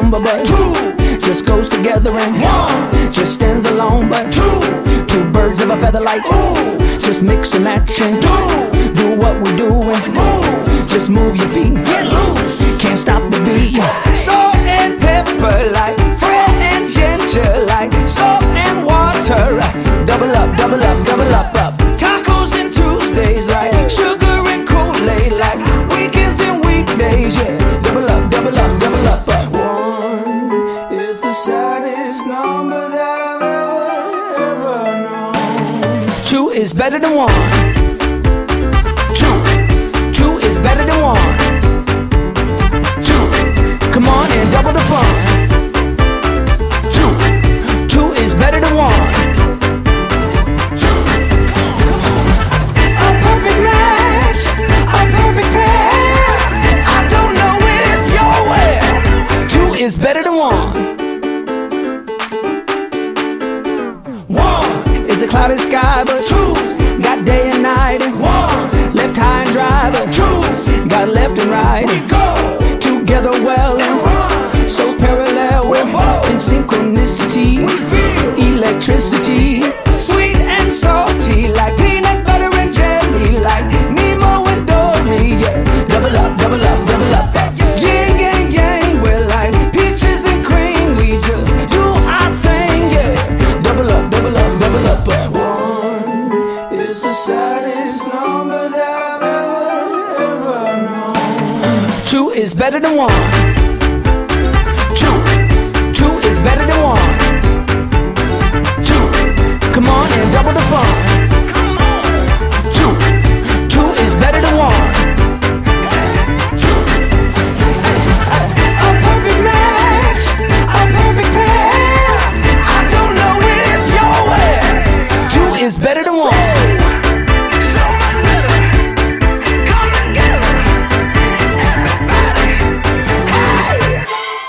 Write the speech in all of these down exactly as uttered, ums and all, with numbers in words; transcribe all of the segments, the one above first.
number, but two just goes together, and one just stands alone. But two, two birds of a feather, like ooh, just mix and match and do, do what we do and move. Just move your feet, get loose, can't stop the beat. Salt and pepper, like Fred and ginger, like salt and water. Double up, double up, double up, up. Tacos and Tuesdays, like sugar and Kool-Aid, like weekends and weekdays, yeah. Double up, double up, double up, up. One is the saddest number that I've ever, ever known. Two is better than one. Two, two is better than one. Two, come on and double the fun. Two, two is better than one. Is better than one. One is a cloudy sky, but two got day and night, and one left high and dry, but two got left and right. We go together well and run, so parallel, we're both in synchronicity. We feel electricity, sweet and salty, like peanut butter and jelly, like Nemo and Dory. Yeah, double up, double up, double up. Yang, yang, yang, we're like peaches and cream. We just do our thing, yeah. Double up, double up, double up. But one is the saddest number that I've ever, ever known. Two is better than one. Two, two is better than one. Two, come on and double the fun. Two, two is better than one. Is better than one. So much better. Come together, everybody. Hey.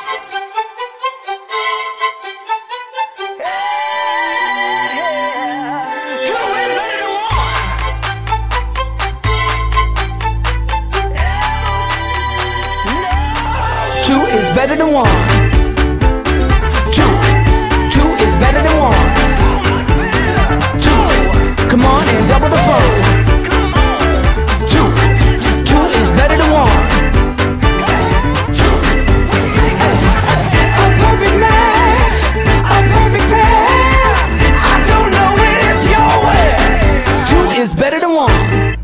Two is better than one. Two, two is better than one. Come on and double the fun. Two, two is better than one. A perfect match, a perfect pair. I don't know if you're aware. Two is better than one.